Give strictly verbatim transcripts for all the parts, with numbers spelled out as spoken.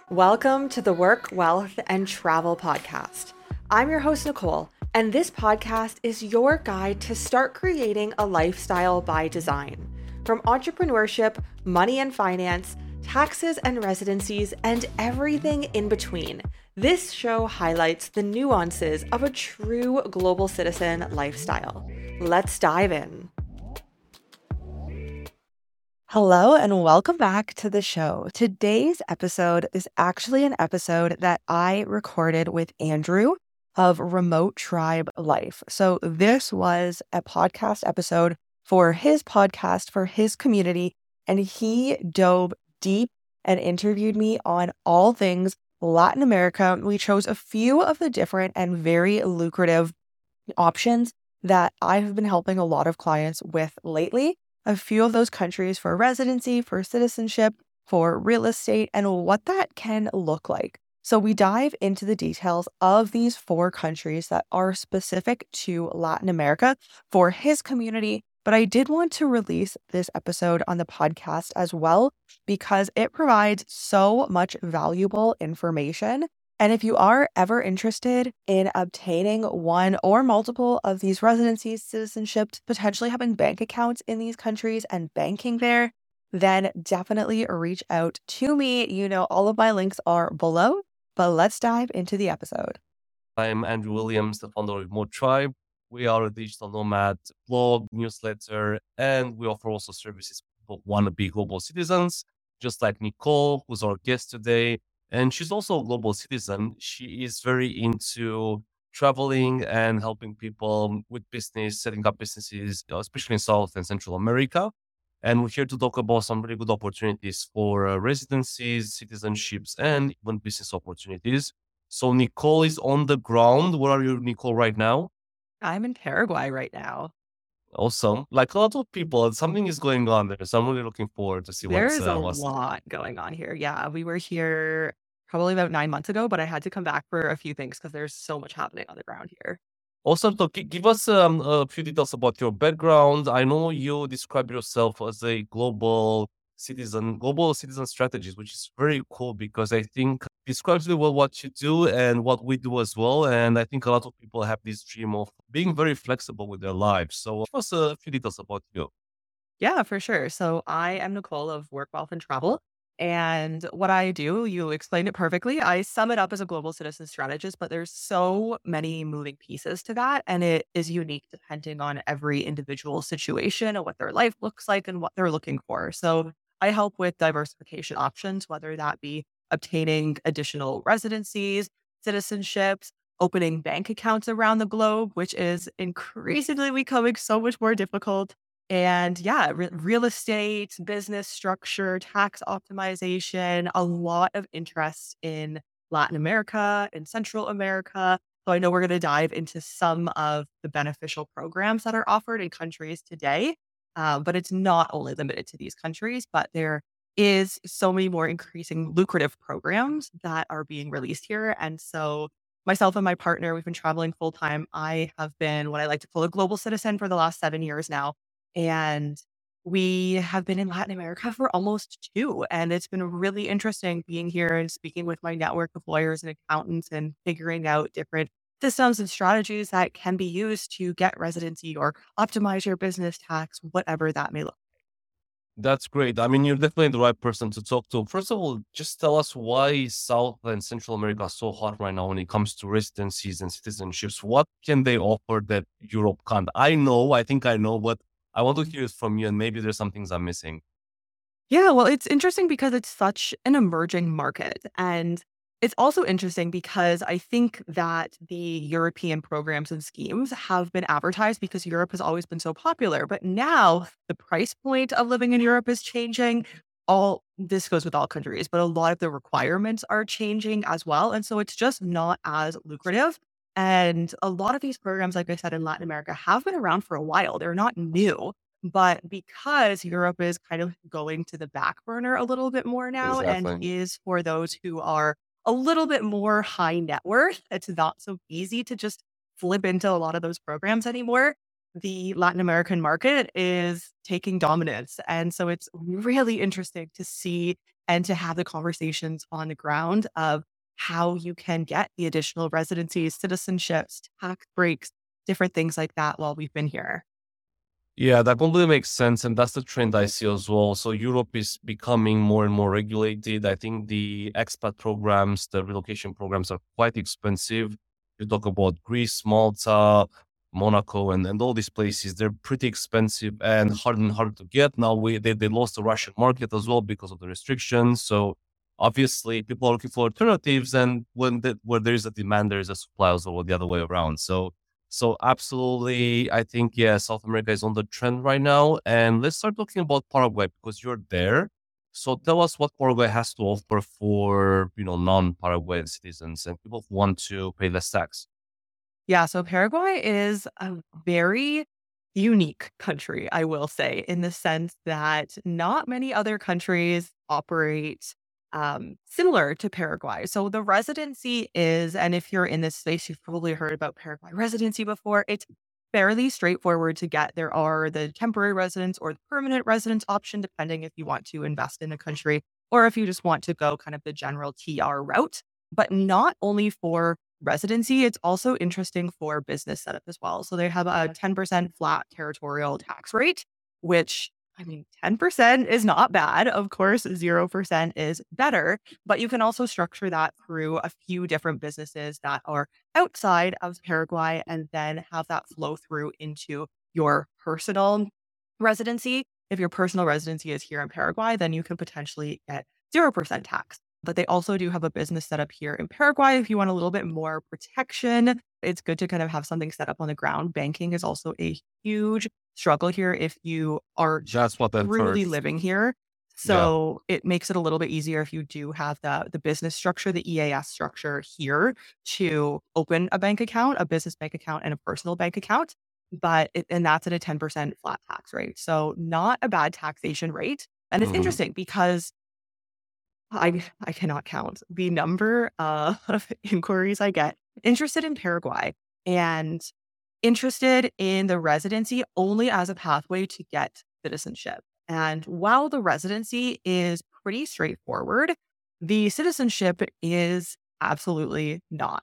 Welcome to the Work, Wealth, and Travel podcast. I'm your host, Nicole, and this podcast is your guide to start creating a lifestyle by design. From entrepreneurship, money and finance, taxes and residencies, and everything in between, this show highlights the nuances of a true global citizen lifestyle. Let's dive in. Hello and welcome back to the show. Today's episode is actually an episode that I recorded with Andrew of Remote Tribe Life. So this was a podcast episode for his podcast, for his community, and he dove deep and interviewed me on all things Latin America. We chose a few of the different and very lucrative options that I've been helping a lot of clients with lately. A few of those countries for residency, for citizenship, for real estate, and what that can look like. So we dive into the details of these four countries that are specific to Latin America for his community. But I did want to release this episode on the podcast as well because it provides so much valuable information. And if you are ever interested in obtaining one or multiple of these residencies, citizenships, potentially having bank accounts in these countries and banking there, then definitely reach out to me. You know, all of my links are below, but let's dive into the episode. I'm Andrew Williams, the founder of Remote Tribe. We are a digital nomad blog, newsletter, and we offer also services for wannabe global citizens, just like Nicole, who's our guest today. And she's also a global citizen. She is very into traveling and helping people with business, setting up businesses, especially in South and Central America. And we're here to talk about some really good opportunities for uh, residencies, citizenships, and even business opportunities. So Nicole is on the ground. Where are you, Nicole, right now? I'm in Paraguay right now. Awesome. Like a lot of people, something is going on there. So I'm really looking forward to see There what's is a uh, what's lot going on here. Yeah, we were here probably about nine months ago, but I had to come back for a few things because there's so much happening on the ground here. Also, to gi- give us um, a few details about your background. I know you describe yourself as a global citizen, global citizen strategist, which is very cool because I think describes really well what you do and what we do as well. And I think a lot of people have this dream of being very flexible with their lives. So give us a few details about you. Yeah, for sure. So I am Nicole of Work, Wealth, and Travel. And what I do, you explained it perfectly. I sum it up as a global citizen strategist, but there's so many moving pieces to that. And it is unique depending on every individual situation and what their life looks like and what they're looking for. So I help with diversification options, whether that be obtaining additional residencies, citizenships, opening bank accounts around the globe, which is increasingly becoming so much more difficult, and yeah, re- real estate, business structure, tax optimization, a lot of interest in Latin America and Central America. So I know we're going to dive into some of the beneficial programs that are offered in countries today. Uh, but it's not only limited to these countries, but there is so many more increasing lucrative programs that are being released here. And so myself and my partner, we've been traveling full time. I have been what I like to call a global citizen for the last seven years now. And we have been in Latin America for almost two. And it's been really interesting being here and speaking with my network of lawyers and accountants and figuring out different systems and strategies that can be used to get residency or optimize your business tax, whatever that may look. That's great. I mean, you're definitely the right person to talk to. First of all, just tell us why South and Central America are so hot right now when it comes to residencies and citizenships. What can they offer that Europe can't? I know, I think I know, but I want to hear it from you, and maybe there's some things I'm missing. Yeah, well, it's interesting because it's such an emerging market. And it's also interesting because I think that the European programs and schemes have been advertised because Europe has always been so popular. But now the price point of living in Europe is changing. All this goes with all countries, but a lot of the requirements are changing as well. And so it's just not as lucrative. And a lot of these programs, like I said, in Latin America have been around for a while. They're not new. But because Europe is kind of going to the back burner a little bit more now and Exactly. is for those who are a little bit more high net worth, it's not so easy to just flip into a lot of those programs anymore. The Latin American market is taking dominance. And so it's really interesting to see and to have the conversations on the ground of how you can get the additional residencies, citizenships, tax breaks, different things like that while we've been here. Yeah, that completely makes sense. And that's the trend I see as well. So Europe is becoming more and more regulated. I think the expat programs, the relocation programs are quite expensive. You talk about Greece, Malta, Monaco, and, and all these places. They're pretty expensive and hard and hard to get. Now we they, they lost the Russian market as well because of the restrictions. So obviously people are looking for alternatives. And when the, where there is a demand, there is a supply as well, the other way around. So so absolutely, I think, yeah, South America is on the trend right now. And let's start talking about Paraguay because you're there. So tell us what Paraguay has to offer for, you know, non-Paraguayan citizens and people who want to pay less tax. Yeah, so Paraguay is a very unique country, I will say, in the sense that not many other countries operate um, similar to Paraguay. So the residency is, and if you're in this space, you've probably heard about Paraguay residency before. It's fairly straightforward to get. There are the temporary residence or the permanent residence option, depending if you want to invest in the country or if you just want to go kind of the general T R route, but not only for residency, it's also interesting for business setup as well. So they have a ten percent flat territorial tax rate, which I mean, ten percent is not bad. Of course, zero percent is better, but you can also structure that through a few different businesses that are outside of Paraguay and then have that flow through into your personal residency. If your personal residency is here in Paraguay, then you can potentially get zero percent tax. But they also do have a business set up here in Paraguay if you want a little bit more protection. It's good to kind of have something set up on the ground. Banking is also a huge struggle here if you are That's what I've heard. truly living here. Yeah. So it makes it a little bit easier if you do have the the business structure, the E A S structure here to open a bank account, a business bank account and a personal bank account. But it, and that's at a ten percent flat tax rate. So not a bad taxation rate. And it's Hmm. interesting because I I cannot count the number of inquiries I get interested in Paraguay and interested in the residency only as a pathway to get citizenship. And while the residency is pretty straightforward, the citizenship is absolutely not.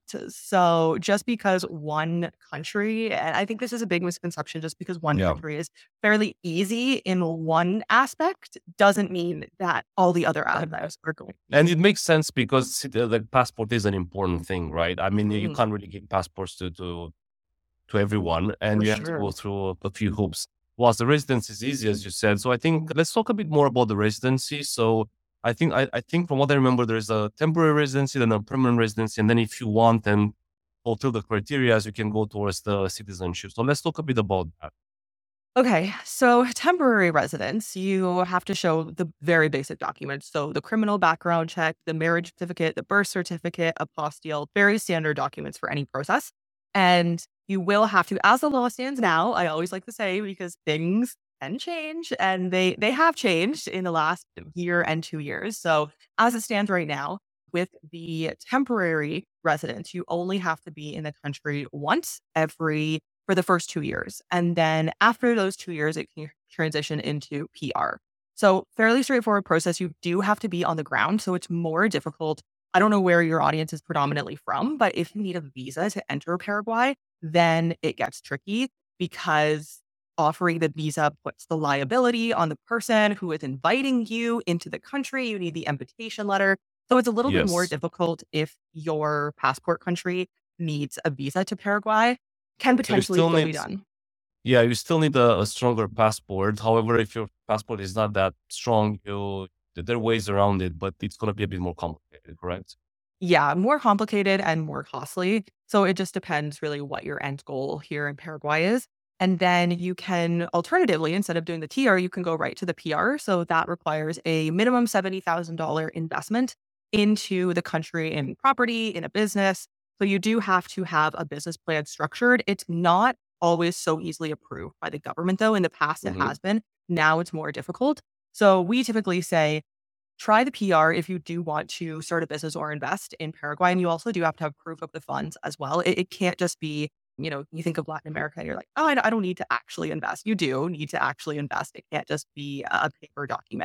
So just because one country, and I think this is a big misconception, just because one Yeah. country is fairly easy in one aspect doesn't mean that all the other aspects are going to And be. it makes sense because the, the passport is an important thing, right? I mean, you Mhm. can't really give passports to, to to everyone, and For you have to sure. go through a, a few hoops. Whilst the residency is easy, as you said. So I think let's talk a bit more about the residency. So I think I, I think from what I remember, there's a temporary residency, then a permanent residency, and then if you want and fulfill the criteria, you can go towards the citizenship. So let's talk a bit about that. Okay, so temporary residence, you have to show the very basic documents. So the criminal background check, the marriage certificate, the birth certificate, apostille, very standard documents for any process. And you will have to, as the law stands now, I always like to say because things can change and they they have changed in the last year and two years. So as it stands right now, with the temporary residence, you only have to be in the country once every for the first two years. And then after those two years, it can transition into P R. So fairly straightforward process. You do have to be on the ground. So it's more difficult. I don't know where your audience is predominantly from, but if you need a visa to enter Paraguay, then it gets tricky because offering the visa puts the liability on the person who is inviting you into the country. You need the invitation letter. So it's a little bit more Yes. difficult if your passport country needs a visa to Paraguay. Can So you potentially still still be need, done. yeah, you still need a, a stronger passport. However, if your passport is not that strong, you there are ways around it, but it's going to be a bit more complicated, correct? Yeah, more complicated and more costly. So it just depends really what your end goal here in Paraguay is. And then you can alternatively, instead of doing the T R, you can go right to the P R. So that requires a minimum seventy thousand dollars investment into the country in property, in a business. So you do have to have a business plan structured. It's not always so easily approved by the government, though. In the past, it Hmm. has been. Now it's more difficult. So we typically say, try the P R if you do want to start a business or invest in Paraguay. And you also do have to have proof of the funds as well. It, it can't just be, you know, you think of Latin America and you're like, oh, I, don't- I don't need to actually invest. You do need to actually invest. It can't just be a paper document.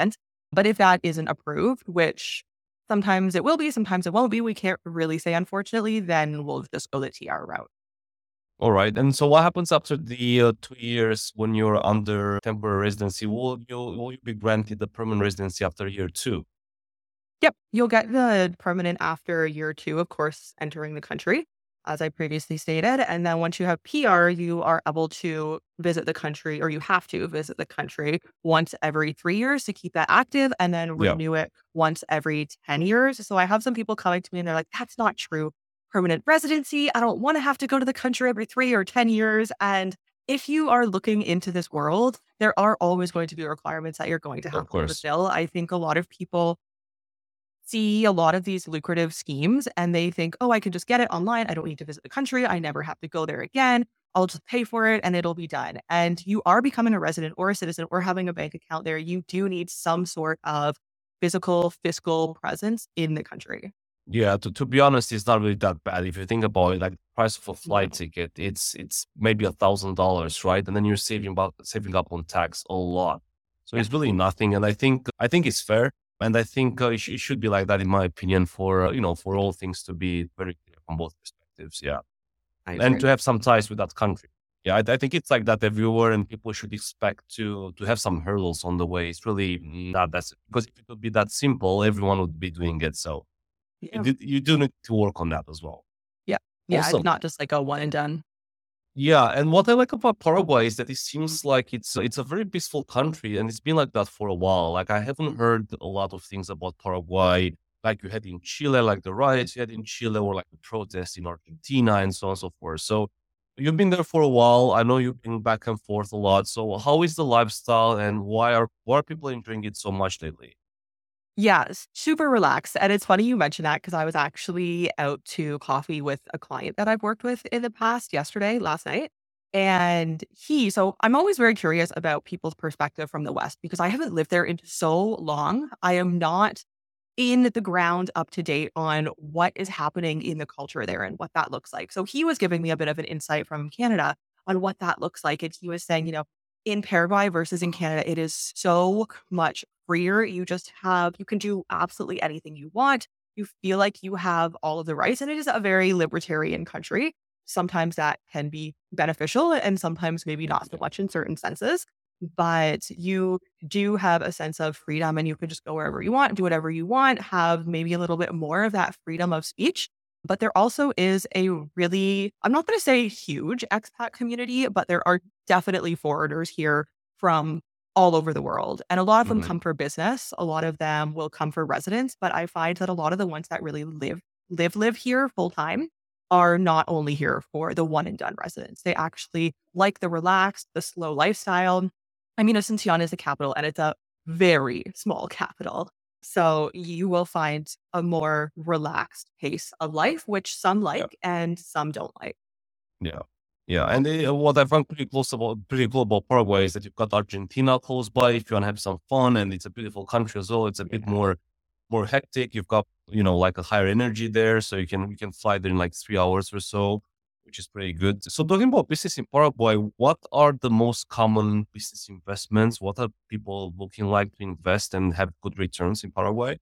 But if that isn't approved, which sometimes it will be, sometimes it won't be, we can't really say, unfortunately, then we'll just go the T R route. All right. And so what happens after the uh, two years when you're under temporary residency? Will you will you be granted the permanent residency after year two? Yep, you'll get the permanent after year two, of course, entering the country, as I previously stated. And then once you have P R, you are able to visit the country, or you have to visit the country once every three years to keep that active, and then Yeah, renew it once every ten years. So I have some people coming to me and they're like, that's not true. Permanent residency. I don't want to have to go to the country every three or ten years. And if you are looking into this world, there are always going to be requirements that you're going to of have to course. fulfill. I think a lot of people see a lot of these lucrative schemes and they think, oh, I can just get it online. I don't need to visit the country. I never have to go there again. I'll just pay for it and it'll be done. And you are becoming a resident or a citizen or having a bank account there. You do need some sort of physical, fiscal presence in the country. Yeah, to, to be honest, it's not really that bad. If you think about it, like the price of a Yeah. flight ticket, it's it's maybe a thousand dollars, right? And then you're saving about saving up on tax a lot. So Yeah. it's really nothing. And I think I think it's fair. And I think uh, it, sh- it should be like that, in my opinion, for uh, you know, for all things to be very clear from both perspectives. Yeah, I and to agree. have some ties with that country. Yeah, I, I think it's like that everywhere, and people should expect to to have some hurdles on the way. It's really not that, because if it would be that simple, everyone would be doing it. So you Yeah. do, you do need to work on that as well. Yeah. Yeah. It's Awesome. not just like a one and done. Yeah, and what I like about Paraguay is that it seems like it's it's a very peaceful country, and it's been like that for a while. Like I haven't heard a lot of things about Paraguay, like you had in Chile, like the riots you had in Chile, or like the protests in Argentina, and so on and so forth. So you've been there for a while. I know you've been back and forth a lot. So how is the lifestyle, and why are why are people enjoying it so much lately? Yes, super relaxed. And it's funny you mentioned that because I was actually out to coffee with a client that I've worked with in the past yesterday, last night. And he, so I'm always very curious about people's perspective from the West because I haven't lived there in so long. I am not in the ground up to date on what is happening in the culture there and what that looks like. So he was giving me a bit of an insight from Canada on what that looks like. And he was saying, you know, in Paraguay versus in Canada, it is so much freer. You just have, you can do absolutely anything you want. You feel like you have all of the rights, and it is a very libertarian country. Sometimes that can be beneficial and sometimes maybe not so much in certain senses. But you do have a sense of freedom and you can just go wherever you want, do whatever you want, have maybe a little bit more of that freedom of speech. But there also is a really, I'm not going to say huge expat community, but there are definitely foreigners here from all over the world. And a lot of them Hmm. come for business. A lot of them will come for residence. But I find that a lot of the ones that really live, live, live here full time are not only here for the one and done residence. They actually like the relaxed, the slow lifestyle. I mean, Asuncion is the capital and it's a very small capital. So you will find a more relaxed pace of life, which some Yeah, like and some don't like. yeah, yeah. And uh, what I find pretty close about pretty cool about Paraguay is that you've got Argentina close by if you want to have some fun, and it's a beautiful country as well. It's a bit Yeah. more more hectic. You've got, you know, like a higher energy there, so you can you can fly there in like three hours or so, which is pretty good. So talking about business in Paraguay, what are the most common business investments? What are people looking like to invest and have good returns in Paraguay?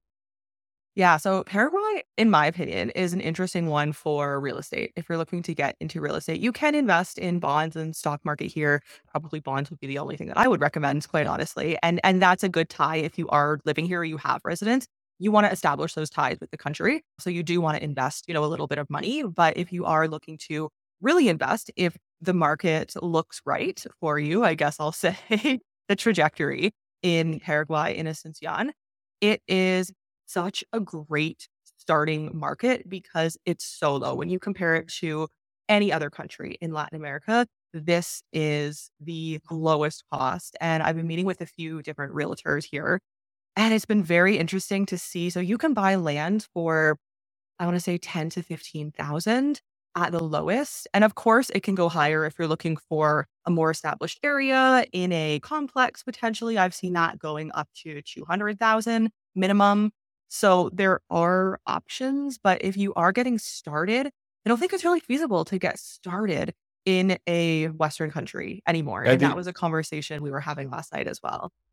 Yeah. So Paraguay, in my opinion, is an interesting one for real estate. If you're looking to get into real estate, you can invest in bonds and stock market here. Probably bonds would be the only thing that I would recommend, quite honestly. And and that's a good tie if you are living here or you have residence. You want to establish those ties with the country. So you do want to invest, you know, a little bit of money. But if you are looking to really invest, if the market looks right for you, I guess I'll say the trajectory in Paraguay in Asuncion, it is such a great starting market because it's so low. When you compare it to any other country in Latin America, this is the lowest cost. And I've been meeting with a few different realtors here, and it's been very interesting to see. So you can buy land for, I want to say ten to fifteen thousand at the lowest. And of course, it can go higher if you're looking for a more established area in a complex, potentially. I've seen that going up to two hundred thousand minimum. So there are options, but if you are getting started, I don't think it's really feasible to get started in a Western country anymore. Yeah, And that the, was a conversation we were having last night as well.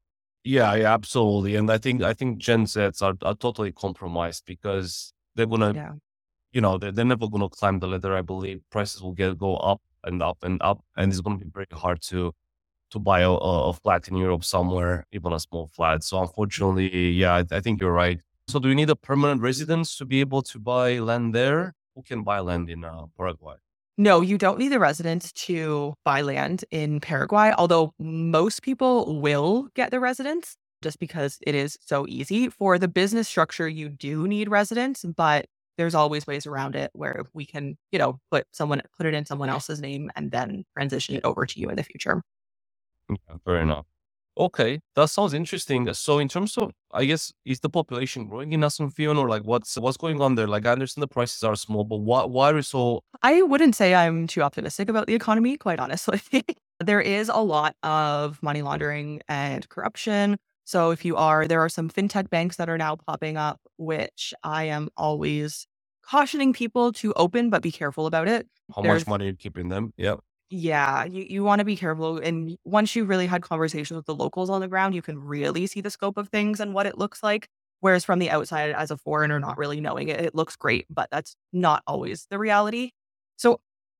Yeah, yeah, absolutely. And I think I think Gen Zs are, are totally compromised because they're gonna, Yeah. you know, they're, they're never gonna climb the ladder. I believe prices will get go up and up and up, and it's gonna be very hard to to buy a, a a flat in Europe somewhere, even a small flat. So unfortunately, yeah, I, I think you're right. So do you need a permanent residence to be able to buy land there? Who can buy land in uh, Paraguay? No, you don't need the residence to buy land in Paraguay, although most people will get the residence just because it is so easy. For the business structure, you do need residence, but there's always ways around it where we can, you know, put someone put it in someone else's name and then transition it over to you in the future. Yeah, fair enough. Okay, that sounds interesting. So in terms of, I guess, is the population growing in Asunción or like what's what's going on there? Like I understand the prices are small, but why why are so? I wouldn't say I'm too optimistic about the economy, quite honestly. There is a lot of money laundering and corruption. So if you are, there are some fintech banks that are now popping up, which I am always cautioning people to open, but be careful about it. How much There's, money you keep in them? Yeah. yeah, you, you want to be careful. And once you've really had conversations with the locals on the ground, you can really see the scope of things and what it looks like. Whereas from the outside, as a foreigner, not really knowing it, it looks great, but that's not always the reality. So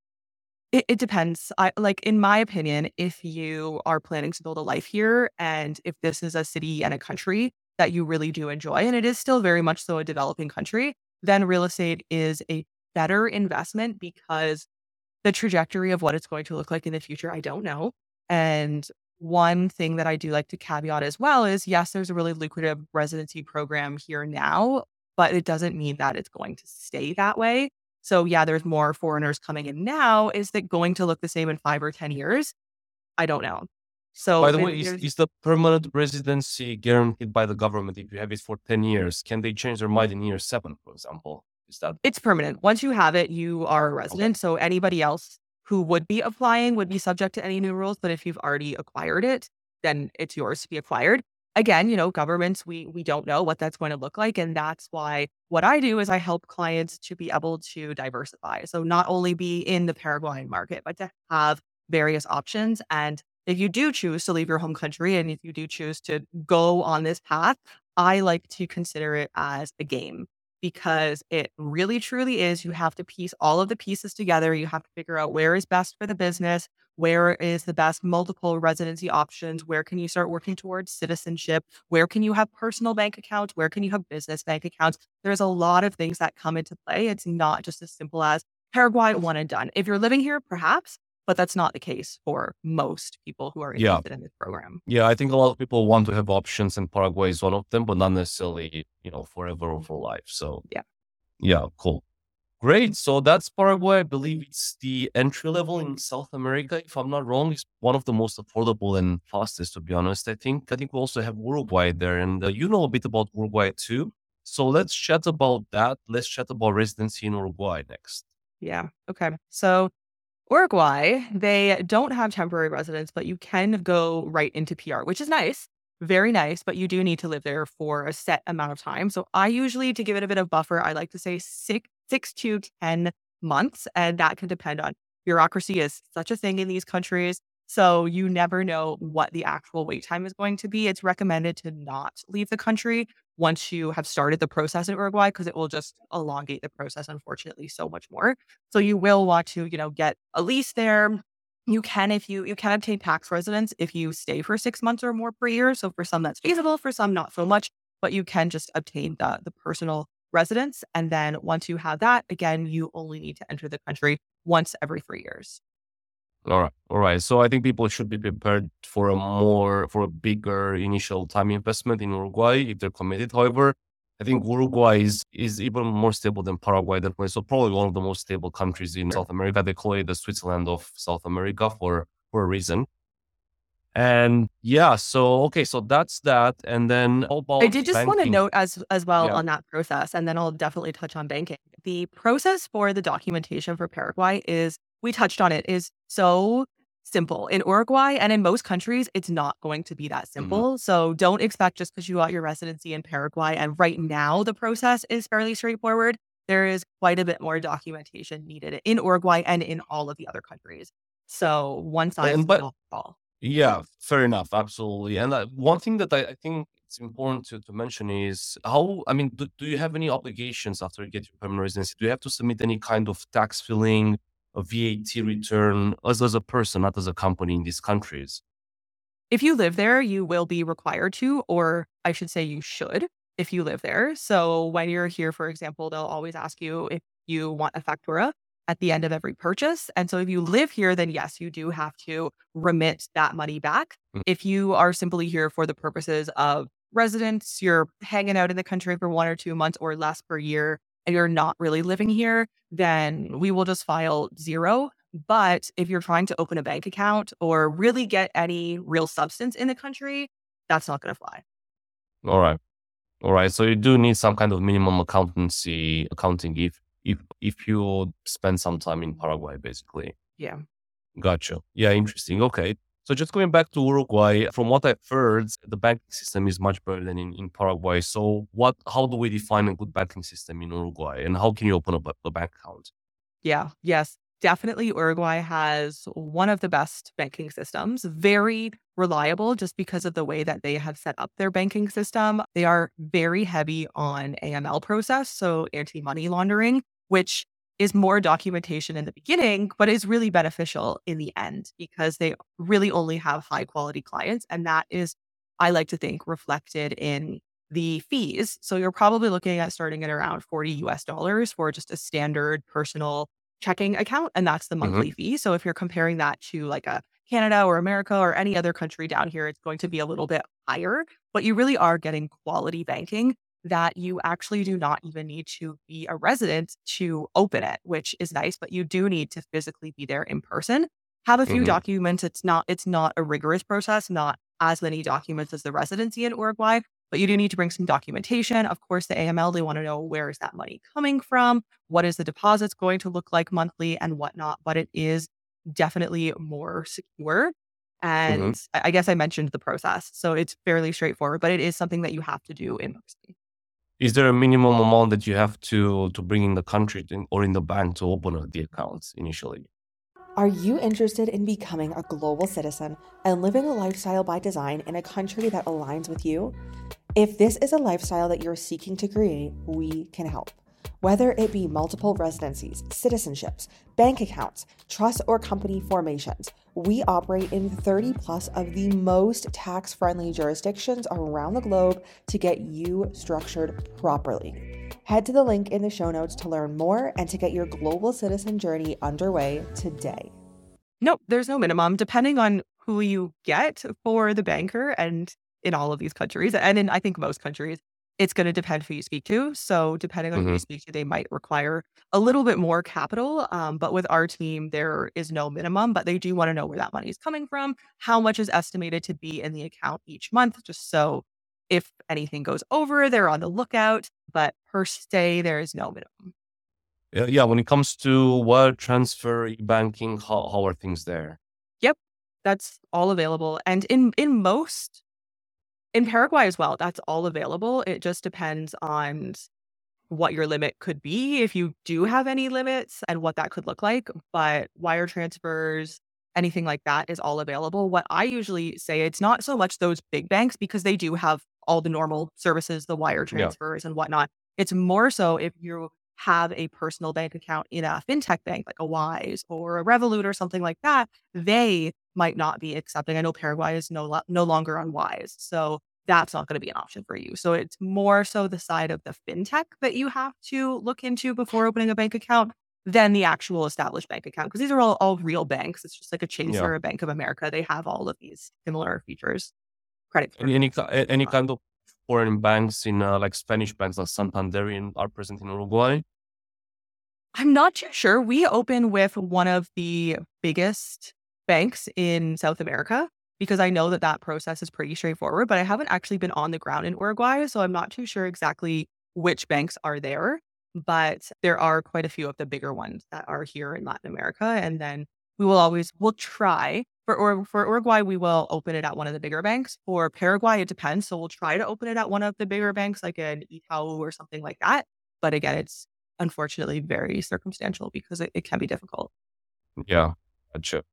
it, it depends. I like, in my opinion, if you are planning to build a life here and if this is a city and a country that you really do enjoy, and it is still very much so a developing country, then real estate is a better investment because the trajectory of what it's going to look like in the future, I don't know. And one thing that I do like to caveat as well is yes, there's a really lucrative residency program here now, but it doesn't mean that it's going to stay that way. So yeah, there's more foreigners coming in now. Is that going to look the same in five or ten years? I don't know. By So the it, way, is there's is the permanent residency guaranteed by the government if you have it for ten years? Can they change their mind in year seven, for example? Is that It's permanent. Once you have it, you are a okay? resident. So anybody else who would be applying would be subject to any new rules. But if you've already acquired it, then it's yours to be acquired. Again, you know, governments, we we don't know what that's going to look like. And that's why what I do is I help clients to be able to diversify. So not only be in the Paraguayan market, but to have various options. And if you do choose to leave your home country and if you do choose to go on this path, I like to consider it as a game because it really truly is. You have to piece all of the pieces together. You have to figure out where is best for the business, where is the best multiple residency options, where can you start working towards citizenship, where can you have personal bank accounts, where can you have business bank accounts. There's a lot of things that come into play. It's not just as simple as Paraguay one and done. If you're living here, perhaps, but that's not the case for most people who are Yeah, interested in this program. yeah. I think a lot of people want to have options, and Paraguay is one of them, but not necessarily, you know, forever or for life. So Yeah. yeah, cool. Great. So that's Paraguay. I believe it's the entry level in South America. If I'm not wrong, it's one of the most affordable and fastest, to be honest. I think, I think we also have Uruguay there and uh, you know a bit about Uruguay too. So let's chat about that. Let's chat about residency in Uruguay next. Yeah. Okay. So Uruguay, they don't have temporary residence, but you can go right into P R, which is nice, very nice, but you do need to live there for a set amount of time. So I usually, to give it a bit of buffer, I like to say six, six to ten months, and that can depend on bureaucracy is such a thing in these countries. So you never know what the actual wait time is going to be. It's recommended to not leave the country once you have started the process in Uruguay because it will just elongate the process, unfortunately, so much more. So you will want to, you know, get a lease there. You can, if you you can obtain tax residence if you stay for six months or more per year. So for some that's feasible, for some not so much, but you can just obtain the the personal residence. And then once you have that, again, you only need to enter the country once every three years. All right. All right. So I think people should be prepared for a more, for a bigger initial time investment in Uruguay if they're committed. However, I think Uruguay is, is even more stable than Paraguay. Definitely. So probably one of the most stable countries in South America. They call it the Switzerland of South America for, for a reason. And yeah, so, okay. So that's that. And then how I about did just want to banking? note as as well Yeah. on that process, and then I'll definitely touch on banking. The process for the documentation for Paraguay is we touched on it is so simple. In Uruguay and in most countries, it's not going to be that Mhm. simple. So don't expect just because you got your residency in Paraguay and right now the process is fairly straightforward. There is quite a bit more documentation needed in Uruguay and in all of the other countries. So one size And does but not fit all. Yeah, fair enough. Absolutely. And uh, one thing that I, I think it's important to, to mention is how, I mean, do, do you have any obligations after you get your permanent residency? Do you have to submit any kind of tax filing, a V A T return as, as a person, not as a company in these countries? If you live there, you will be required to, or I should say you should if you live there. So when you're here, for example, they'll always ask you if you want a factura at the end of every purchase. And so if you live here, then yes, you do have to remit that money back. Mm. If you are simply here for the purposes of residence, you're hanging out in the country for one or two months or less per year, and you're not really living here, then we will just file zero. But if you're trying to open a bank account or really get any real substance in the country, that's not going to fly. All right. All right. So you do need some kind of minimum accountancy accounting if if if you spend some time in Paraguay, basically. Yeah. Gotcha. Yeah, interesting. Okay. So just going back to Uruguay, from what I've heard, the banking system is much better than in, in Paraguay. So what how do we define a good banking system in Uruguay and how can you open up a, a bank account? Yeah. Yes. Definitely Uruguay has one of the best banking systems, very reliable just because of the way that they have set up their banking system. They are very heavy on A M L process, so anti-money laundering, which is more documentation in the beginning, but is really beneficial in the end because they really only have high quality clients. And that is, I like to think, reflected in the fees. So you're probably looking at starting at around forty U S dollars for just a standard personal checking account, and that's the Hmm. monthly fee. So if you're comparing that to like a Canada or America or any other country down here, it's going to be a little bit higher, but you really are getting quality banking that you actually do not even need to be a resident to open it, which is nice, but you do need to physically be there in person. Have a few Hmm. documents. It's not it's not a rigorous process, not as many documents as the residency in Uruguay, but you do need to bring some documentation. Of course, the A M L, they want to know where is that money coming from? What is the deposits going to look like monthly and whatnot? But it is definitely more secure. Hmm. And I I guess I mentioned the process. So it's fairly straightforward, but it is something that you have to do in person. Is there a minimum amount that you have to to bring in the country to, or in the bank to open a- the accounts initially? Are you interested in becoming a global citizen and living a lifestyle by design in a country that aligns with you? If this is a lifestyle that you're seeking to create, we can help. Whether it be multiple residencies, citizenships, bank accounts, trust or company formations, we operate in thirty plus of the most tax-friendly jurisdictions around the globe to get you structured properly. Head to the link in the show notes to learn more and to get your global citizen journey underway today. Nope, there's no minimum depending on who you get for the banker and in all of these countries. And in I think most countries, it's going to depend who you speak to. So depending on who you Hmm. speak to, they might require a little bit more capital. Um, but with our team, there is no minimum, but they do want to know where that money is coming from, how much is estimated to be in the account each month, just so if anything goes over, they're on the lookout. But per se, there is no minimum. Yeah, yeah. When it comes to wire transfer, banking, how how are things there? Yep, that's all available. And in in most in Paraguay as well, that's all available. It just depends on what your limit could be, if you do have any limits and what that could look like. But wire transfers, anything like that is all available. What I usually say, it's not so much those big banks because they do have all the normal services, the wire Yeah. transfers and whatnot. It's more so if you have a personal bank account in a fintech bank like a Wise or a Revolut or something like that, they might not be accepting. I know Paraguay is no lo- no longer on Wise. So that's not going to be an option for you. So it's more so the side of the fintech that you have to look into before opening a bank account than the actual established bank account. Because these are all, all real banks. It's just like a Chase Yeah. or a Bank of America. They have all of these similar features. Credit card. Any any ki- a- any kind of foreign banks in uh, like Spanish banks like Santander in, are present in Uruguay? I'm not too sure. We open with one of the biggest banks in South America because I know that that process is pretty straightforward, but I haven't actually been on the ground in Uruguay, so I'm not too sure exactly which banks are there, but there are quite a few of the bigger ones that are here in Latin America. And then we will always, we'll try for, or for Uruguay, we will open it at one of the bigger banks. For Paraguay, it depends. So we'll try to open it at one of the bigger banks, like an Itaú or something like that. But again, it's unfortunately very circumstantial because it, it can be difficult. Yeah, gotcha.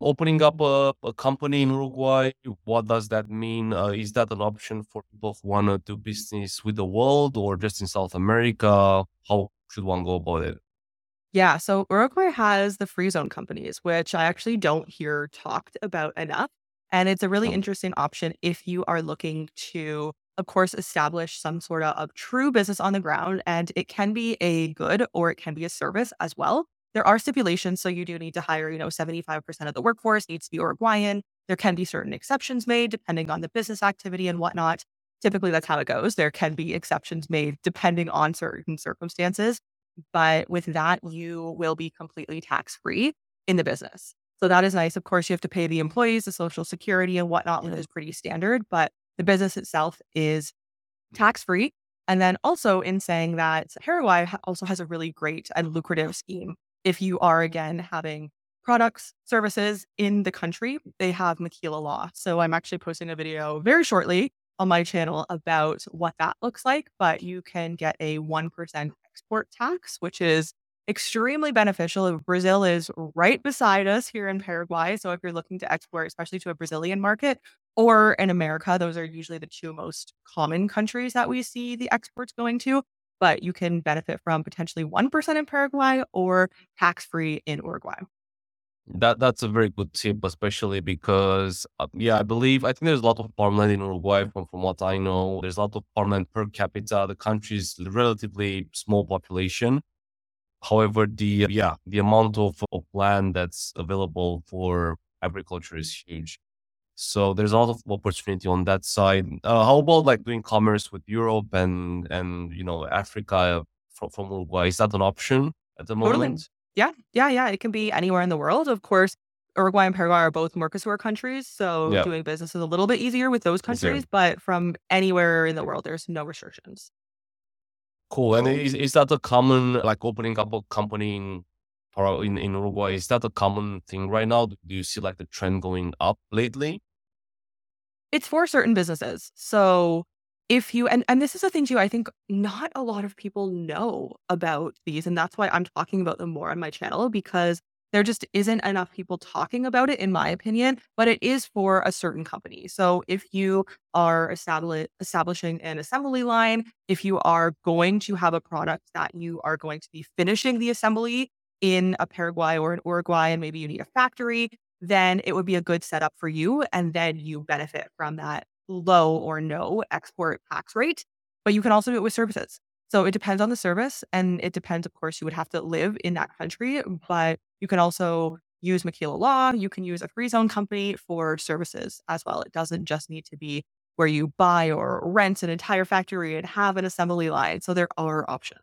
Opening up a, a company in Uruguay, what does that mean? Uh, is that an option for people who want to do business with the world or just in South America? How should one go about it? Yeah, so Uruguay has the free zone companies, which I actually don't hear talked about enough. And it's a really Um, interesting option if you are looking to, of course, establish some sort of, of true business on the ground. And it can be a good or it can be a service as well. There are stipulations. So you do need to hire, you know, seventy-five percent of the workforce needs to be Uruguayan. There can be certain exceptions made depending on the business activity and whatnot. Typically, that's how it goes. There can be exceptions made depending on certain circumstances. But with that, you will be completely tax free in the business. So that is nice. Of course, you have to pay the employees, the social security and whatnot, which is pretty standard, but the business itself is tax free. And then also in saying that Paraguay ha- also has a really great and lucrative scheme. If you are again having products, services in the country, they have maquila law. So I'm actually posting a video very shortly on my channel about what that looks like, but you can get a one percent export tax, which is extremely beneficial. Brazil is right beside us here in Paraguay. So if you're looking to export, especially to a Brazilian market, or in America, those are usually the two most common countries that we see the exports going to. But you can benefit from potentially one percent in Paraguay or tax free in Uruguay. That that's a very good tip, especially because uh, yeah, I believe I think there's a lot of farmland in Uruguay. From from what I know, there's a lot of farmland per capita. The country is relatively small population. However, the yeah the amount of, of land that's available for agriculture is huge. So there's a lot of opportunity on that side. Uh, how about like doing commerce with Europe and and you know Africa from from Uruguay? Is that an option at the Totally. moment? Yeah. Yeah. Yeah. It can be anywhere in the world. Of course, Uruguay and Paraguay are both Mercosur countries. So Yeah, doing business is a little bit easier with those is there? countries, but from anywhere in the world, there's no restrictions. Cool. And is is that a common like opening up a company in Para- in in Uruguay? Is that a common thing right now? Do you see like the trend going up lately? It's for certain businesses. So if you and and this is a thing too, I think not a lot of people know about these, and that's why I'm talking about them more on my channel because there just isn't enough people talking about it, in my opinion, but it is for a certain company. So if you are establi- establishing an assembly line, if you are going to have a product that you are going to be finishing the assembly in a Paraguay or an Uruguay, and maybe you need a factory, then it would be a good setup for you. And then you benefit from that low or no export tax rate. But you can also do it with services. So it depends on the service. And it depends, of course, you would have to live in that country, but you can also use maquila law. You can use a free zone company for services as well. It doesn't just need to be where you buy or rent an entire factory and have an assembly line. So there are options.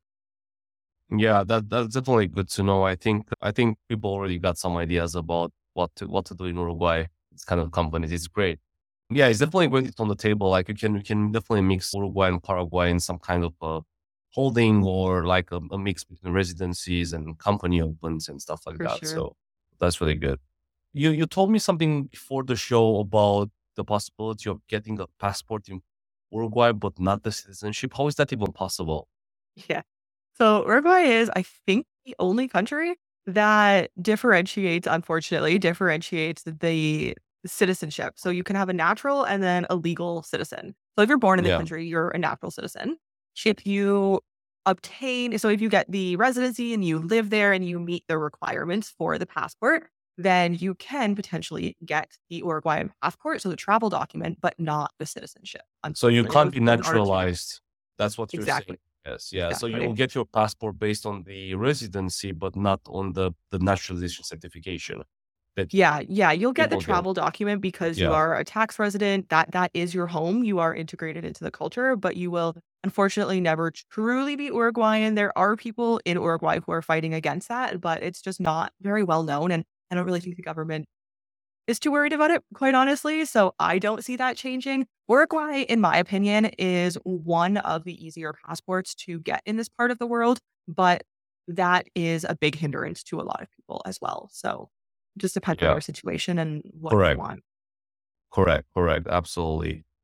Yeah, that that's definitely good to know. I think I think people already got some ideas about what to what to do in Uruguay. It's kind of companies. It's great. Yeah, it's definitely great. It's on the table. Like you can you can definitely mix Uruguay and Paraguay in some kind of a holding or like a, a mix between residencies and company opens and stuff like For that. sure. So that's really good. You you told me something before the show about the possibility of getting a passport in Uruguay, but not the citizenship. How is that even possible? Yeah. So Uruguay is, I think, the only country that differentiates, unfortunately, differentiates the citizenship. So you can have a natural and then a legal citizen. So if you're born in the Yeah. country, you're a natural citizen. If you obtain, so if you get the residency and you live there and you meet the requirements for the passport, then you can potentially get the Uruguayan passport, so the travel document, but not the citizenship. So you Unfortunately, can't those, be those are two. naturalized. That's what you're saying. Exactly. Yes. Yeah. So Exactly. you'll get your passport based on the residency, but not on the, the naturalization certification that Yeah, yeah, you'll get the people get. travel document because you Yeah. are a tax resident. That that is your home. You are integrated into the culture, but you will unfortunately never truly be Uruguayan. There are people in Uruguay who are fighting against that, but it's just not very well known. And I don't really think the government is too worried about it, quite honestly. So I don't see that changing. Uruguay, in my opinion, is one of the easier passports to get in this part of the world, but that is a big hindrance to a lot of people as well. So it just depends on Yeah. your situation and what you Correct. want. Correct. Correct. Absolutely.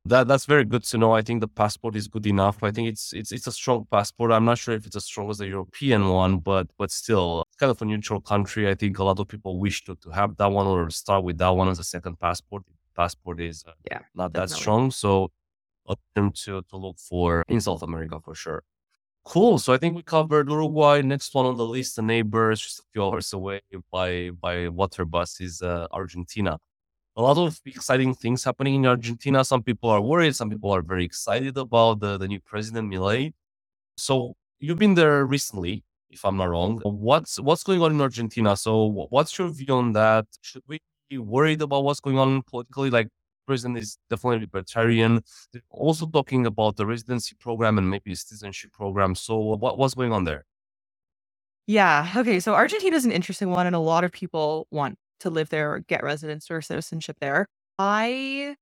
That that's very good to know. I think the passport is good enough. I think it's it's it's a strong passport. I'm not sure if it's as strong as the European one, but but still, it's kind of a neutral country. I think a lot of people wish to to have that one or start with that one as a second passport. Passport is uh, Yeah, not that definitely. strong, so them to to look for in South America for sure. Cool. So I think we covered Uruguay. Next one on the list, the neighbors, just a few hours away by by water bus is uh, Argentina. A lot of exciting things happening in Argentina. Some people are worried. Some people are very excited about the, the new president, Milei. So you've been there recently, if I'm not wrong. What's what's going on in Argentina? So wh- what's your view on that? Should we be worried about what's going on politically? Like, president is definitely libertarian. They're also talking about the residency program and maybe a citizenship program. So what what's going on there? Yeah. Okay. So Argentina is an interesting one, and a lot of people want to live there or get residence or citizenship there. I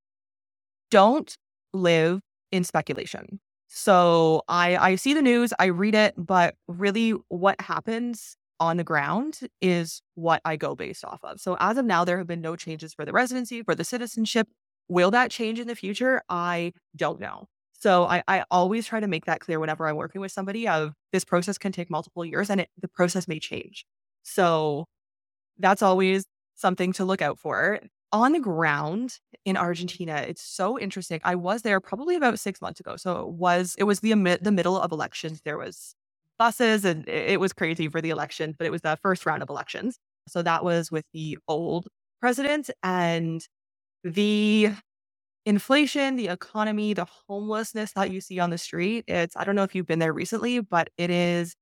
don't live in speculation. So I I see the news, I read it, but really what happens on the ground is what I go based off of. So as of now, there have been no changes for the residency, for the citizenship. Will that change in the future? I don't know. So I, I always try to make that clear whenever I'm working with somebody of this process can take multiple years and it, the process may change. So that's always something to look out for. On the ground in Argentina, it's so interesting. I was there probably about six months ago. So it was it was the ami- the middle of elections. There was buses and it it was crazy for the election, but it was the first round of elections. So that was with the old president and the inflation, the economy, the homelessness that you see on the street. It's I don't know if you've been there recently, but it is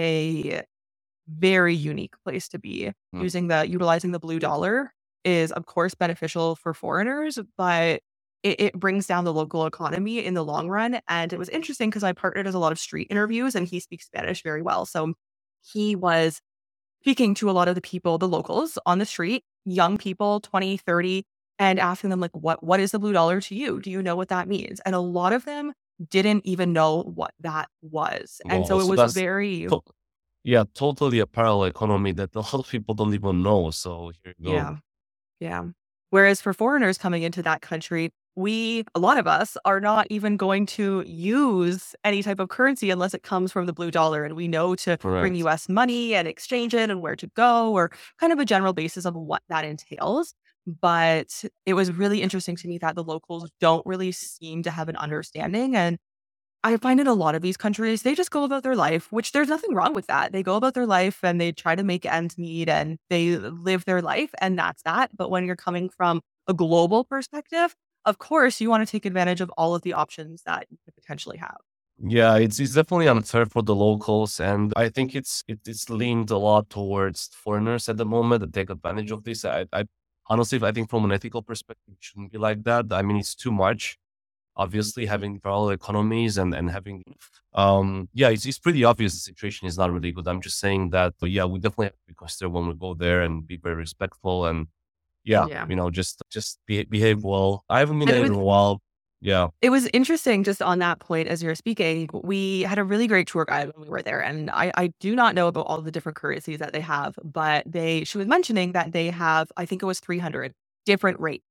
a very unique place to be. Hmm. Using the utilizing the blue dollar is, of course, beneficial for foreigners, but it, it brings down the local economy in the long run. And it was interesting because my partner does a lot of street interviews and he speaks Spanish very well. So he was speaking to a lot of the people, the locals on the street, young people, twenty, thirty, and asking them, like, what what is the blue dollar to you? Do you know what that means? And a lot of them didn't even know what that was. And Wow. so it So was that's very, to- yeah, totally a parallel economy that a lot of people don't even know. So here you go. yeah. Yeah. Whereas for foreigners coming into that country, we, a lot of us, are not even going to use any type of currency unless it comes from the blue dollar. And we know to bring Correct. U S money and exchange it and where to go, or kind of a general basis of what that entails. But it was really interesting to me that the locals don't really seem to have an understanding. And I find in a lot of these countries, they just go about their life, which there's nothing wrong with that. They go about their life and they try to make ends meet and they live their life and that's that. But when you're coming from a global perspective, of course, you want to take advantage of all of the options that you could potentially have. Yeah, it's it's definitely unfair for the locals, and I think it's it, it's leaned a lot towards foreigners at the moment that take advantage of this. I, I honestly, I think from an ethical perspective, it shouldn't be like that. I mean, it's too much. Obviously, having parallel economies and and having, um, yeah, it's it's pretty obvious the situation is not really good. I'm just saying that, but yeah, we definitely have to be considerate when we go there and be very respectful and yeah, Yeah. you know, just just be, behave well. I haven't been And it there was in a while. Yeah. It was interesting just on that point as you're speaking. We had a really great tour guide when we were there. And I, I do not know about all the different currencies that they have, but they she was mentioning that they have, I think it was three hundred different rates.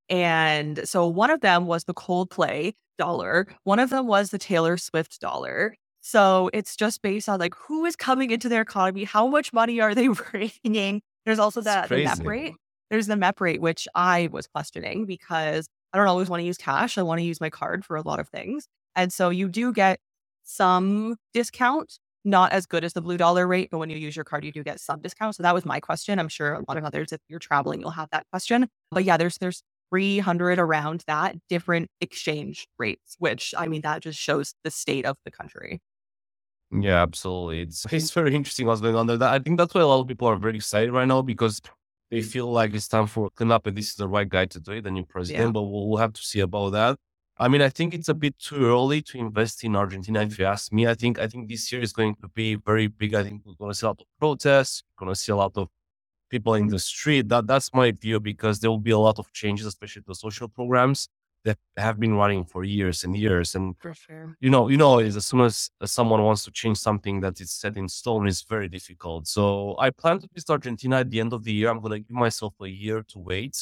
And so one of them was the Coldplay dollar. One of them was the Taylor Swift dollar. So it's just based on like who is coming into their economy, how much money are they bringing. There's also It's the the MEP crazy. rate. There's the MEP rate, which I was questioning because I don't always want to use cash. I want to use my card for a lot of things. And so you do get some discount, not as good as the blue dollar rate, but when you use your card, you do get some discount. So that was my question. I'm sure a lot of others, if you're traveling, you'll have that question. But yeah, there's there's three hundred around that different exchange rates, which I mean, that just shows the state of the country. Yeah, absolutely. It's it's very interesting what's going on there. That- I think that's why a lot of people are very excited right now because they feel like it's time for a cleanup and this is the right guy to do it, the new Yeah. president. But we'll, we'll have to see about that. I mean, I think it's a bit too early to invest in Argentina. If you ask me, I think I think this year is going to be very big. I think we're going to see a lot of protests. We're going to see a lot of people in the street. That that's my view because there will be a lot of changes, especially the social programs that have been running for years and years. And For sure. you know, you know, is as soon as as someone wants to change something that is set in stone, it's very difficult. So I plan to visit Argentina at the end of the year. I'm going to give myself a year to wait.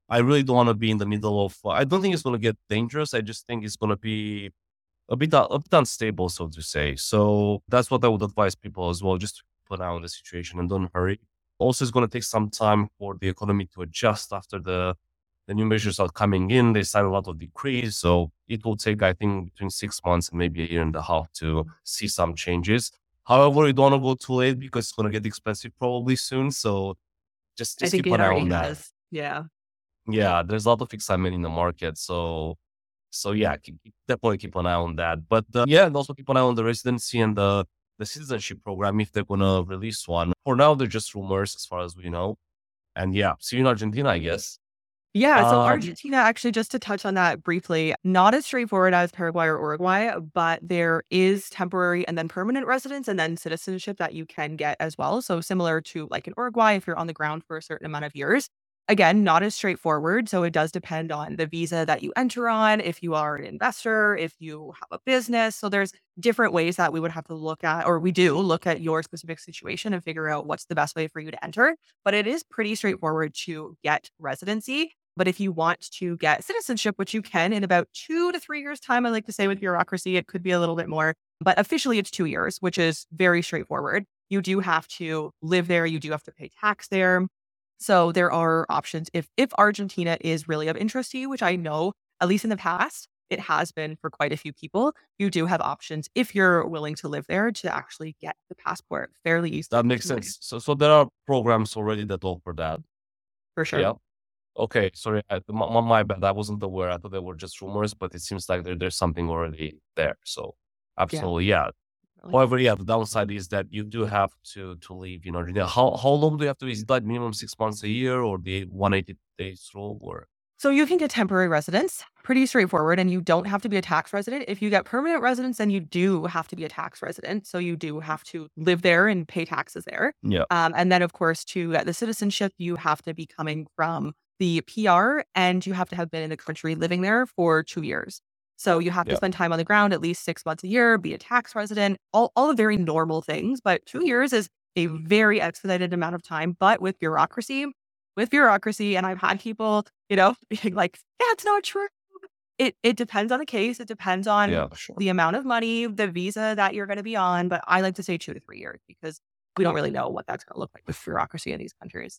I really don't want to be in the middle of, I don't think it's going to get dangerous. I just think it's going to be a bit, a bit unstable, so to say. So that's what I would advise people as well, just to put out the situation and don't hurry. Also, it's going to take some time for the economy to adjust after the, the new measures are coming in. They signed a lot of decrees. So it will take, I think, between six months and maybe a year and a half to see some changes. However, you don't want to go too late because it's going to get expensive probably soon. So just, I just think keep it an eye already on that. has. Yeah. Yeah, there's a lot of excitement in the market. So, so yeah, keep, keep- definitely keep an eye on that. But uh, yeah, and also keep an eye on the residency and the, the citizenship program if they're going to release one. For now, they're just rumors as far as we know. And yeah, see you in Argentina, I guess. Yeah, so Um, Argentina, actually, just to touch on that briefly, not as straightforward as Paraguay or Uruguay, but there is temporary and then permanent residence and then citizenship that you can get as well. So similar to like in Uruguay, if you're on the ground for a certain amount of years. Again, not as straightforward. So it does depend on the visa that you enter on, if you are an investor, if you have a business. So there's different ways that we would have to look at, or we do look at your specific situation and figure out what's the best way for you to enter. But it is pretty straightforward to get residency. But if you want to get citizenship, which you can in about two to three years' time, I like to say with bureaucracy, it could be a little bit more, but officially it's two years, which is very straightforward. You do have to live there. You do have to pay tax there. So there are options. If if Argentina is really of interest to you, which I know, at least in the past, it has been for quite a few people, you do have options if you're willing to live there to actually get the passport fairly that easily. makes sense. So, so there are programs already that offer that. For sure. Yeah. Okay. Sorry. I, my, my bad. I wasn't aware. I thought they were just rumors, but it seems like there, there's something already there. So Yeah. absolutely. Yeah. Really. However, yeah, the downside is that you do have to to leave in Argentina. How how long do you have to? Is it like minimum six months a year or the one hundred eighty days rule? Or So you can get temporary residence, pretty straightforward, and you don't have to be a tax resident. If you get permanent residence, then you do have to be a tax resident. So you do have to live there and pay taxes there. yeah, Um, and then, of course, to get the citizenship, you have to be coming from the P R and you have to have been in the country living there for two years. So you have to yeah, spend time on the ground at least six months a year, be a tax resident, all, all the very normal things. But two years is a very expedited amount of time. But with bureaucracy, with bureaucracy, and I've had people, you know, being like, that's not true. It it depends on the case. It depends on yeah, sure. the amount of money, the visa that you're going to be on. But I like to say two to three years because we don't really know what that's going to look like with bureaucracy in these countries.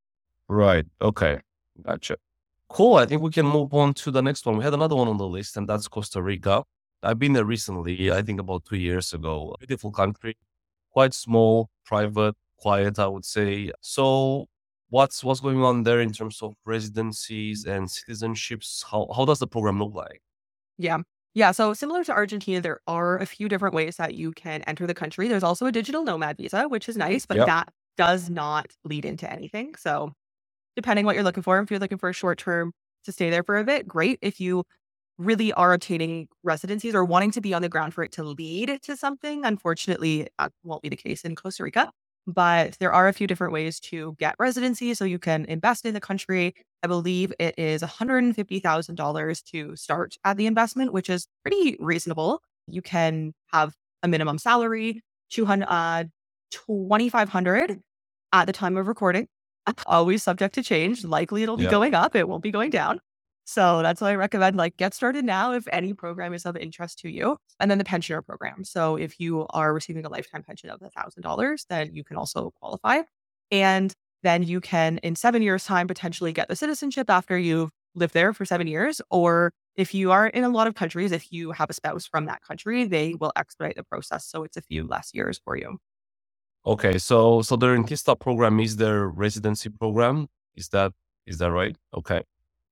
Right. Okay. Gotcha. Cool. I think we can move on to the next one. We had another one on the list, and that's Costa Rica. I've been there recently, I think about two years ago. Beautiful country, quite small, private, quiet, I would say. So what's what's going on there in terms of residencies and citizenships? How how does the program look like? Yeah. Yeah. So similar to Argentina, there are a few different ways that you can enter the country. There's also a digital nomad visa, which is nice, but Yeah. that does not lead into anything. So depending what you're looking for, if you're looking for a short term to stay there for a bit, great. If you really are obtaining residencies or wanting to be on the ground for it to lead to something, unfortunately, that won't be the case in Costa Rica. But there are a few different ways to get residency. So you can invest in the country. I believe it is one hundred fifty thousand dollars to start at the investment, which is pretty reasonable. You can have a minimum salary, two hundred, uh, twenty-five hundred at the time of recording. Always subject to change. Likely it'll be Yeah. going up. It won't be going down. So that's why I recommend like get started now if any program is of interest to you. And then the pensioner program. So if you are receiving a lifetime pension of one thousand dollars, then you can also qualify. And then you can, in seven years' time, potentially get the citizenship after you've lived there for seven years. Or if you are in a lot of countries, if you have a spouse from that country, they will expedite the process. So it's a few less years for you. Okay. So so the Rentista program is their residency program. Is that is that right? Okay.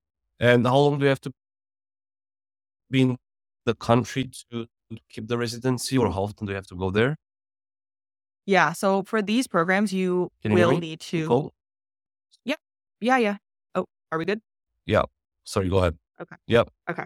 And how long do you have to be in the country to to keep the residency, or how often do you have to go there? Yeah. So for these programs, you Can you hear will me, need to. Nicole? Yeah. Yeah. Yeah. Oh, are we good? Yeah. Sorry, go ahead. Okay. Yep. Okay.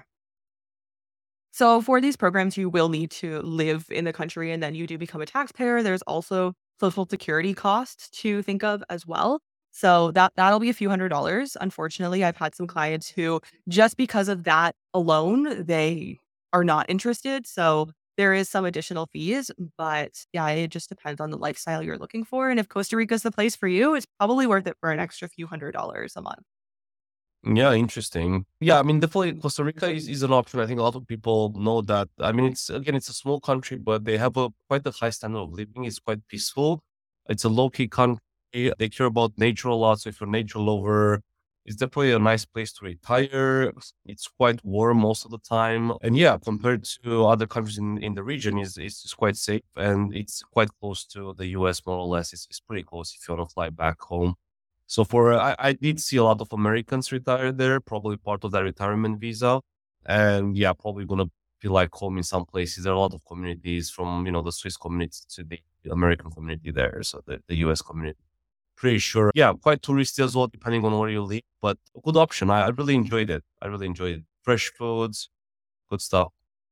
So for these programs, you will need to live in the country and then you do become a taxpayer. There's also social security costs to think of as well. So that that'll be a few hundred dollars. Unfortunately, I've had some clients who just because of that alone, they are not interested. So there is some additional fees, but yeah, it just depends on the lifestyle you're looking for. And if Costa Rica is the place for you, it's probably worth it for an extra few hundred dollars a month. Yeah, interesting. Yeah, I mean, definitely Costa Rica is, is an option. I think a lot of people know that. I mean, it's again, it's a small country, but they have a quite a high standard of living. It's quite peaceful. It's a low key country. They care about nature a lot. So if you're a nature lover, it's definitely a nice place to retire. It's quite warm most of the time. And yeah, compared to other countries in, in the region, is it's, it's quite safe and it's quite close to the U S more or less. It's, it's pretty close if you want to fly back home. So for I, I did see a lot of Americans retire there, probably part of that retirement visa. And yeah, probably gonna feel like home in some places. There are a lot of communities from, you know, the Swiss community to the American community there. So the, the U S community. Pretty sure. Yeah, quite touristy as well, depending on where you live. But a good option. I, I really enjoyed it. I really enjoyed it. Fresh foods, good stuff.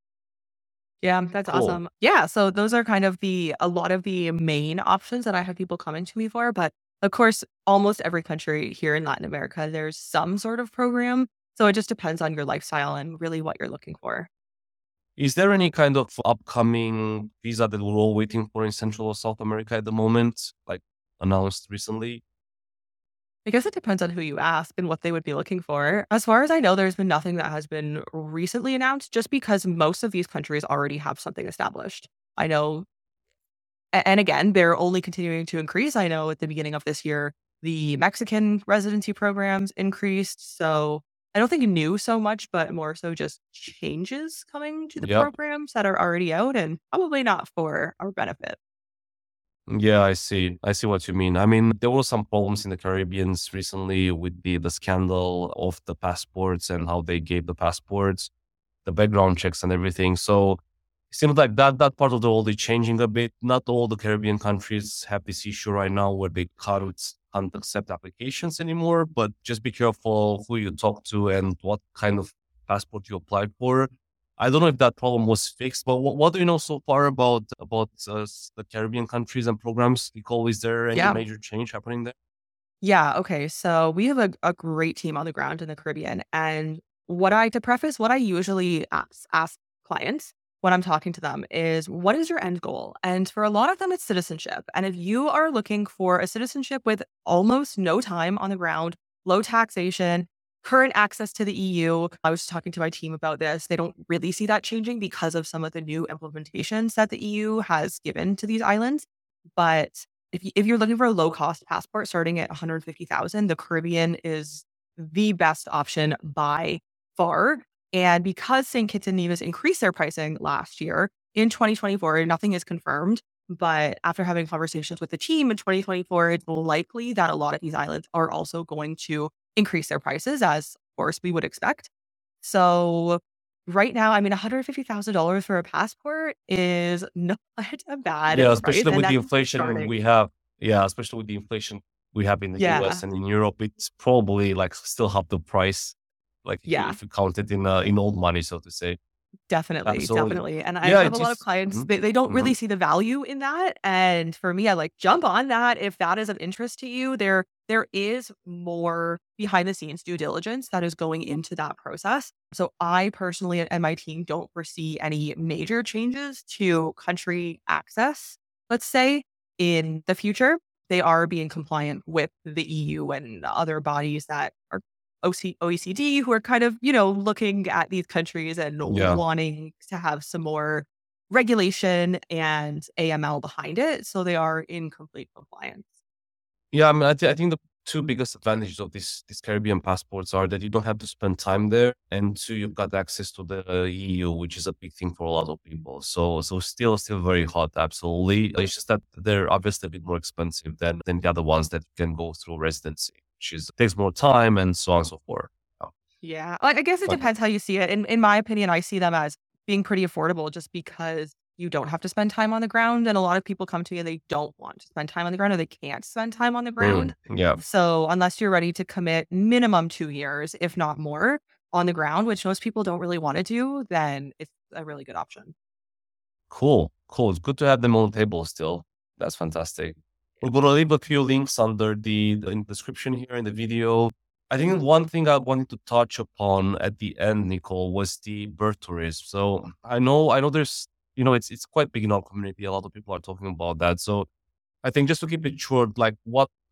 Yeah, that's Cool. awesome. Yeah, so those are kind of the a lot of the main options that I have people coming to me for, but of course, almost every country here in Latin America, there's some sort of program. So it just depends on your lifestyle and really what you're looking for. Is there any kind of upcoming visa that we're all waiting for in Central or South America at the moment, like announced recently? I guess it depends on who you ask and what they would be looking for. As far as I know, there's been nothing that has been recently announced just because most of these countries already have something established. I know, a- and again, they're only continuing to increase. I know at the beginning of this year, the Mexican residency programs increased. So I don't think new so much, but more so just changes coming to the Yep. programs that are already out and probably not for our benefit. Yeah, I see. I see what you mean. I mean, there were some problems in the Caribbeans recently with the the scandal of the passports and how they gave the passports, the background checks and everything. So it seems like that that part of the world is changing a bit. Not all the Caribbean countries have this issue right now where they can't, can't accept applications anymore. But just be careful who you talk to and what kind of passport you applied for. I don't know if that problem was fixed, but what, what do you know so far about about uh, s- the Caribbean countries and programs? Nicole, is there any Yeah. major change happening there? Yeah, okay. So we have a, a great team on the ground in the Caribbean. And what I, to preface, what I usually ask, ask clients when I'm talking to them is, what is your end goal? And for a lot of them, it's citizenship. And if you are looking for a citizenship with almost no time on the ground, low taxation, current access to the E U, I was talking to my team about this. They don't really see that changing because of some of the new implementations that the E U has given to these islands. But if you if you're looking for a low cost passport starting at one hundred fifty thousand, the Caribbean is the best option by far. And because Saint Kitts and Nevis increased their pricing last year in twenty twenty-four, nothing is confirmed. But after having conversations with the team in twenty twenty-four, it's likely that a lot of these islands are also going to increase their prices, as of course we would expect. So right now, I mean, one hundred fifty thousand dollars for a passport is not a bad Yeah, price. especially And with the that's just inflation starting. we have. Yeah, especially with the inflation we have in the U S Yeah. and in Europe, it's probably like still half the price, like if you Yeah. if you count it in uh, in old money, so to say. Definitely, Absolutely. definitely, and I Yeah, have a it's lot of just. clients, Mhm, they they don't really mhm. see the value in that, and for me, I like, jump on that if that is of interest to you. There there is more behind the scenes due diligence that is going into that process. So I personally and my team don't foresee any major changes to country access, let's say, in the future. They are being compliant with the E U and other bodies that are O C O E C D who are kind of, you know, looking at these countries and Yeah. wanting to have some more regulation and A M L behind it. So they are in complete compliance. Yeah, I mean, I, th- I think the two biggest advantages of these these Caribbean passports are that you don't have to spend time there, and two, you've got access to the uh, E U, which is a big thing for a lot of people. So, so still, still very hot. Absolutely, it's just that they're obviously a bit more expensive than than the other ones that can go through residency, which is takes more time and so on and so forth. Yeah. Yeah. Like, I guess it But depends how you see it. In in my opinion, I see them as being pretty affordable just because you don't have to spend time on the ground. And a lot of people come to you, they don't want to spend time on the ground or they can't spend time on the mm, ground. yeah, So unless you're ready to commit minimum two years, if not more, on the ground, which most people don't really want to do, then it's a really good option. cool, cool. It's good to have them on the table still. That's fantastic. We're going to leave a few links under the, the in description here in the video. I think one thing I wanted to touch upon at the end, Nicole, was the birth tourism. So I know, I know there's, you know, it's it's quite big in our community. A lot of people are talking about that. So I think just to keep it short, like what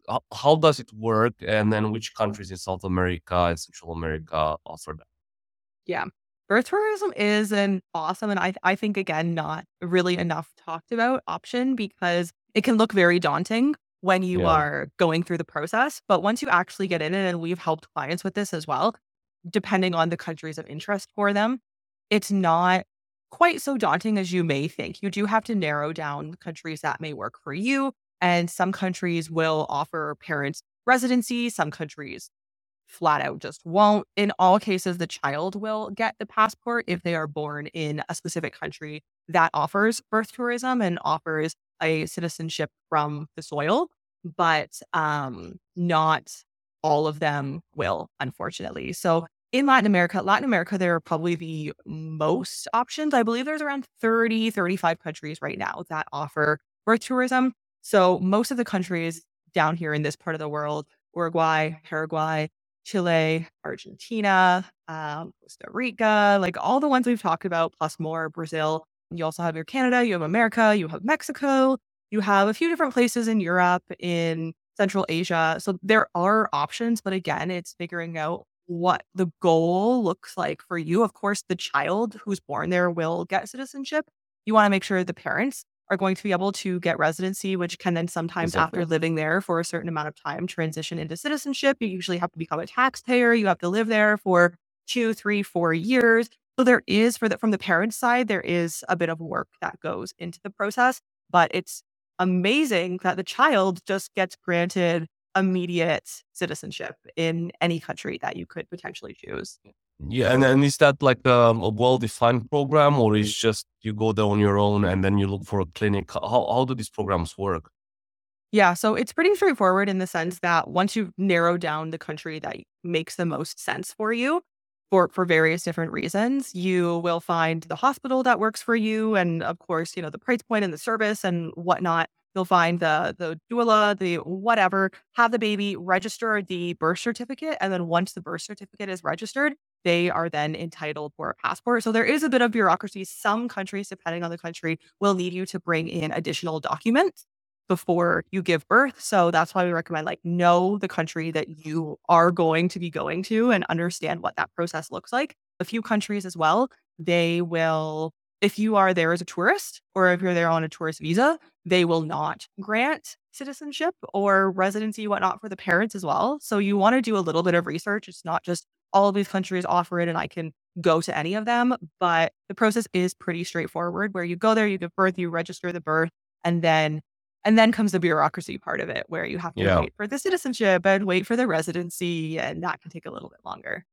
how, how does it work? And then which countries in South America and Central America offer that? Yeah. Birth tourism is an awesome, and I I think again, not really enough talked about option because it can look very daunting when you Yeah. are going through the process. But once you actually get in it, and we've helped clients with this as well, depending on the countries of interest for them, it's not quite so daunting as you may think. You do have to narrow down the countries that may work for you. And some countries will offer parents residency, some countries flat out just won't. In all cases, the child will get the passport if they are born in a specific country that offers birth tourism and offers a citizenship from the soil, but um, not all of them will, unfortunately. So in Latin America, Latin America, there are probably the most options. I believe there's around thirty, thirty-five countries right now that offer birth tourism. So most of the countries down here in this part of the world, Uruguay, Paraguay, Chile, Argentina, um, Costa Rica, like all the ones we've talked about, plus more, Brazil. You also have your Canada, you have America, you have Mexico, you have a few different places in Europe, in Central Asia. So there are options, but again, it's figuring out what the goal looks like for you. Of course, the child who's born there will get citizenship. You want to make sure the parents are going to be able to get residency, which can then sometimes, Exactly. after living there for a certain amount of time, transition into citizenship. You usually have to become a taxpayer. You have to live there for two, three, four years. So there is, for the from the parents' side, there is a bit of work that goes into the process, but it's amazing that the child just gets granted immediate citizenship in any country that you could potentially choose. Yeah, and, and is that like um, a well-defined program, or is just you go there on your own and then you look for a clinic? How how do these programs work? Yeah, so it's pretty straightforward in the sense that once you've narrowed down the country that makes the most sense for you for for various different reasons, you will find the hospital that works for you and of course, you know, the price point and the service and whatnot. You'll find the the doula, the whatever, have the baby, register the birth certificate, and then once the birth certificate is registered, they are then entitled for a passport. So there is a bit of bureaucracy. Some countries, depending on the country, will need you to bring in additional documents before you give birth. So that's why we recommend like know the country that you are going to be going to and understand what that process looks like. A few countries as well, they will, if you are there as a tourist or if you're there on a tourist visa, they will not grant citizenship or residency, whatnot for the parents as well. So you want to do a little bit of research. It's not just all of these countries offer it and I can go to any of them, but the process is pretty straightforward where you go there, you give birth, you register the birth, and then and then comes the bureaucracy part of it, where you have to Yeah, wait for the citizenship and wait for the residency, and that can take a little bit longer.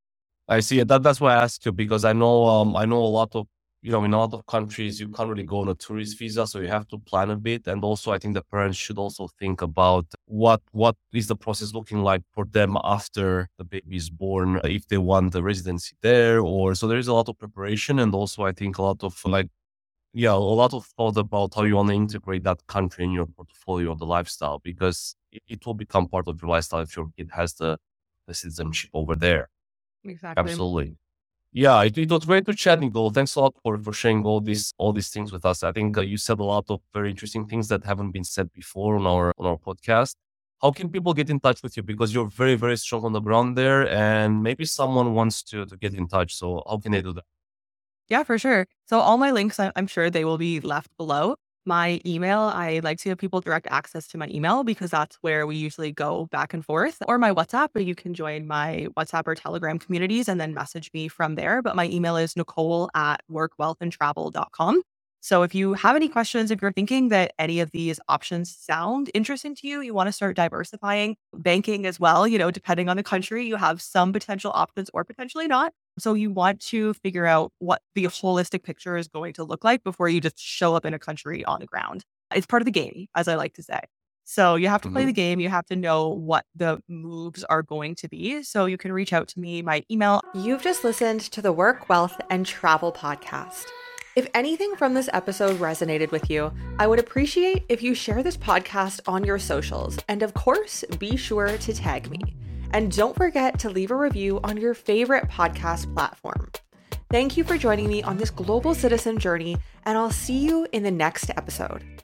I see. That that's why I asked you, because I know um I know a lot of, you know, in a lot of countries you can't really go on a tourist visa, so you have to plan a bit. And also I think the parents should also think about what what is the process looking like for them after the baby is born, uh, if they want the residency there, or so there is a lot of preparation. And also I think a lot of like, yeah, a lot of thought about how you want to integrate that country in your portfolio of the lifestyle, because it, it will become part of your lifestyle if your kid has the, the citizenship over there. Exactly. Absolutely. Yeah, it, it was great to chat, Nicole. Thanks a lot for, for sharing all these all these things with us. I think uh, you said a lot of very interesting things that haven't been said before on our on our podcast. How can people get in touch with you? Because you're very, very strong on the ground there, and maybe someone wants to to get in touch. So how can they do that? Yeah, for sure. So all my links, I- I'm sure they will be left below. My email, I like to give people direct access to my email because that's where we usually go back and forth, or my WhatsApp. But you can join my WhatsApp or Telegram communities and then message me from there. But my email is Nicole at work wealth and travel dot com. So if you have any questions, if you're thinking that any of these options sound interesting to you, you want to start diversifying banking as well, you know, depending on the country, you have some potential options or potentially not. So you want to figure out what the holistic picture is going to look like before you just show up in a country on the ground. It's part of the game, as I like to say. So you have to play Mhm. the game. You have to know what the moves are going to be. So you can reach out to me. My email. You've just listened to the Work, Wealth, and Travel podcast. If anything from this episode resonated with you, I would appreciate if you share this podcast on your socials. And of course, be sure to tag me. And don't forget to leave a review on your favorite podcast platform. Thank you for joining me on this global citizen journey, and I'll see you in the next episode.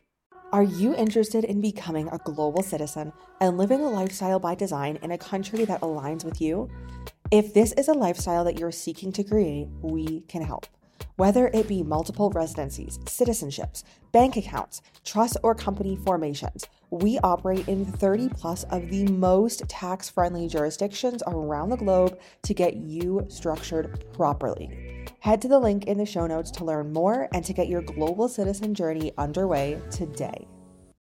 Are you interested in becoming a global citizen and living a lifestyle by design in a country that aligns with you? If this is a lifestyle that you're seeking to create, we can help. Whether it be multiple residencies, citizenships, bank accounts, trust or company formations, we operate in thirty plus of the most tax-friendly jurisdictions around the globe to get you structured properly. Head to the link in the show notes to learn more and to get your global citizen journey underway today.